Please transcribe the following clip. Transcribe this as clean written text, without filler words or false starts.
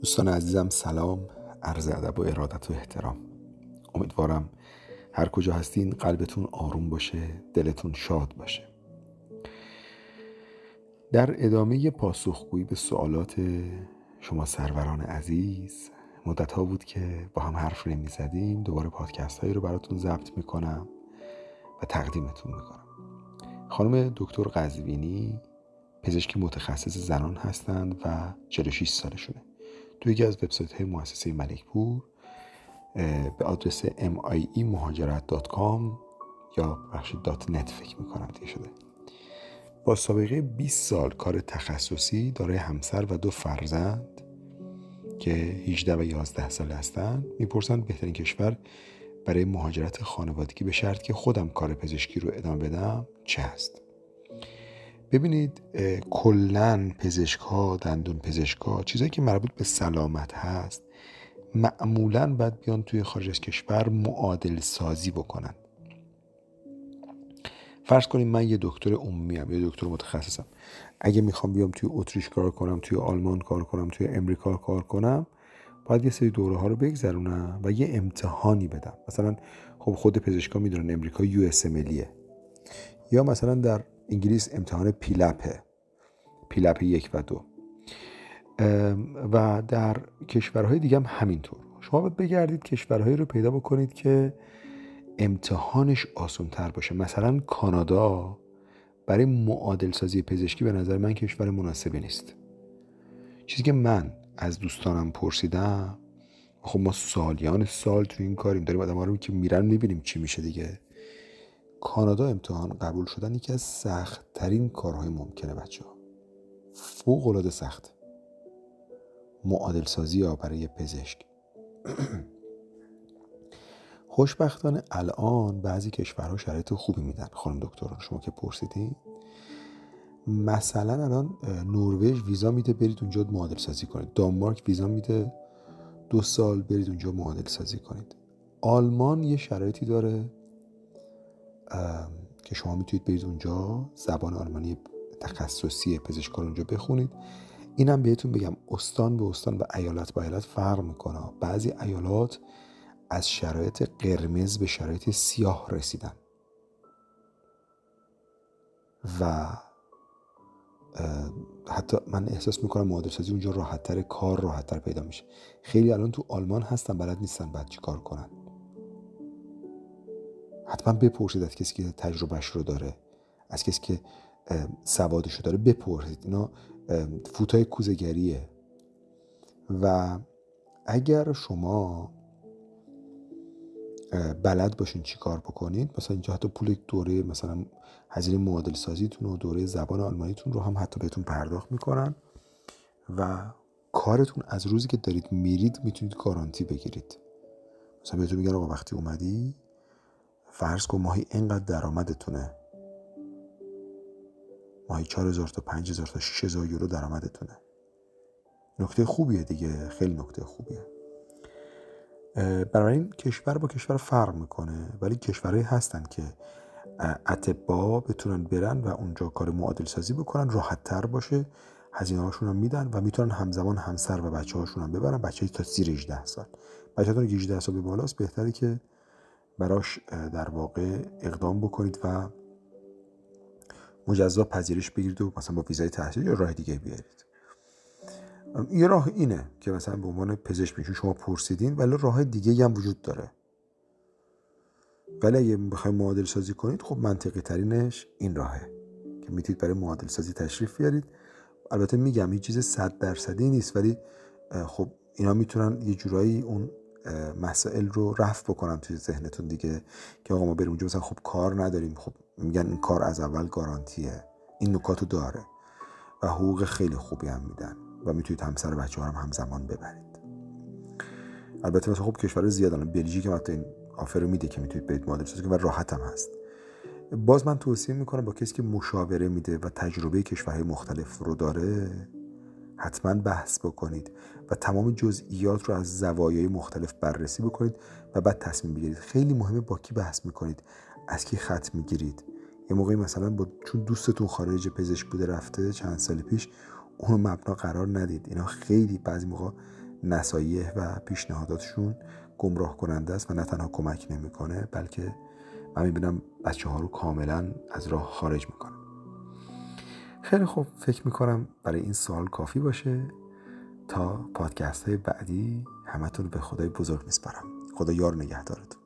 دوستان عزیزم سلام، عرض ادب و ارادت و احترام. امیدوارم هر کجا هستین قلبتون آروم باشه، دلتون شاد باشه. در ادامه پاسخگویی به سوالات شما سروران عزیز، مدت ها بود که با هم حرف نمی زدیم. دوباره پادکست هایی رو براتون ضبط میکنم و تقدیمتون میکنم. خانم دکتر قزوینی پزشک متخصص زنان هستند و 46 سالشونه. توی یکی از وبسایت های مؤسسه ملکپور به آدرس miemuhajarat.com یا .net فکر میکنم دیگه شده. با سابقه 20 سال کار تخصصی، دارای همسر و 2 فرزند که 18 و 11 سال هستند، میپرسند بهترین کشور برای مهاجرت خانوادگی به شرط که خودم کار پزشکی رو ادامه بدم چه هست؟ ببینید، کلن پزشک‌ها، دندون پزشک‌ها، چیزایی که مربوط به سلامت هست معمولاً باید بیان توی خارج از کشور معادل سازی بکنن. فرض کنیم من یه دکتر عمومیم، یه دکتر متخصصم. اگه میخوام بیام توی اتریش کار کنم، توی آلمان کار کنم، توی امریکا کار کنم، باید یه سری دوره ها رو بگذرونم و یه امتحانی بدم. مثلا خب خود پزشکا میدونن امریکا USMLE، یا مثلا در انگلیس امتحان پیلپ 1 و 2، و در کشورهای دیگه هم همینطور. شما باید بگردید کشورهایی رو پیدا بکنید که امتحانش آسان تر باشه. مثلا کانادا برای معادل سازی پزشکی به نظر من کشور مناسبی نیست. چیزی که من از دوستانم پرسیدم، خب ما سالیان سال تو این کاریم، داریم آدم ها رو که میرن میبینیم چی میشه دیگه. کانادا امتحان قبول شدن یکی از سخت ترین کارهای ممکنه بچه ها، فوق العاده سخت. معادل سازی ها برای پزشک. خوشبختانه الان بعضی کشورها شرایط خوبی میدن. خانم دکتران شما که پرسیدین، مثلا الان نروژ ویزا میده برید اونجا معادل سازی کنید، دانمارک ویزا میده 2 سال برید اونجا معادل سازی کنید. آلمان یه شرایطی داره که شما میتونید برید اونجا زبان آلمانی تخصصی پزشکان اونجا بخونید. اینم بهتون بگم استان به استان و ایالت به ایالت فرق میکنه. بعضی ایالات از شرایط قرمز به شرایط سیاه رسیدن و حتی من احساس میکنم معادل سازی اونجا راحت‌تر، کار راحت‌تر پیدا میشه. خیلی الان تو آلمان هستن بلد نیستن بعد چی کار کنن. حتما بپرسید از کسی که تجربهش رو داره، از کسی که سوادش رو داره بپرسید. اینا فوتای کوزه‌گریه. و اگر شما بلد باشین چی کار بکنید، مثلا اینجا حتی پول دوره مثلا هزینه معادل سازیتون و دوره زبان آلمانیتون رو هم حتی بهتون پرداخت میکنن و کارتون از روزی که دارید میرید میتونید گارانتی بگیرید. مثلا بهتون میگن آقا وقتی اومدی فرض کن ماهی اینقدر درآمدتونه، ماهی 4000 تا 5000 تا 6000 یورو درآمدتونه. نکته خوبیه دیگه، خیلی نکته خوبیه. برای این کشور با کشور فرق میکنه، ولی کشورهایی هستن که اطباء بتونن برن و اونجا کار معادل سازی بکنن، راحت تر باشه، هزینه هاشون هم میدن و میتونن همزمان همسر و بچه هاشون هم ببرن. بچه تا زیر 18 سال، بچه هاتون 18 سال به بالاست بهتره که براش در واقع اقدام بکنید و مجزا پذیرش بگیرید و مثلا با ویزای تحصیل یا راه دیگه بیارید. یه راه اینه که مثلا به عنوان پزشک میشون شما پرسیدین، ولی راه دیگه هم وجود داره. ولی اگه بخواید معادل سازی کنید، خب منطقی ترینش این راهه که میتونید برای معادل سازی تشریف بیارید. البته میگم این چیز 100% نیست، ولی خب اینا میتونن یه جورایی اون مسائل رو رفع بکنن توی ذهنتون دیگه، که آقا ما بریم اونجا مثلا خب کار نداریم. خب میگن این کار از اول گارانتیه، این نکاتو داره و حقوق خیلی خوبی هم میدن و میتونید همسر و بچه‌ها هم همزمان ببرید. البته مثلا خب کشور زیاد الان بلژیک هم حتی این آفر رو میده که میتونید برید معادل سازی کنید و راحت هم هست. باز من توصیه میکنم با کسی که مشاوره میده و تجربه کشورهای مختلف رو داره حتما بحث بکنید و تمام جزئیات رو از زوایای مختلف بررسی بکنید و بعد تصمیم بگیرید. خیلی مهمه با کی بحث میکنید، از کی خط میگیرید. یه موقعی مثلا چون دوستتون خارج پزشک بوده رفته چند سال پیش، اونو مبنا قرار ندید. اینا خیلی بعضی موقع نصایح و پیشنهاداتشون گمراه کننده است و نه تنها کمک نمیکنه بلکه من میبینم بچه‌ها رو کاملا از راه خارج میکنه. خیلی خوب، فکر میکنم برای این سوال کافی باشه. تا پادکست های بعدی همتون رو به خدای بزرگ میسپارم. خدا یار نگهدارتون.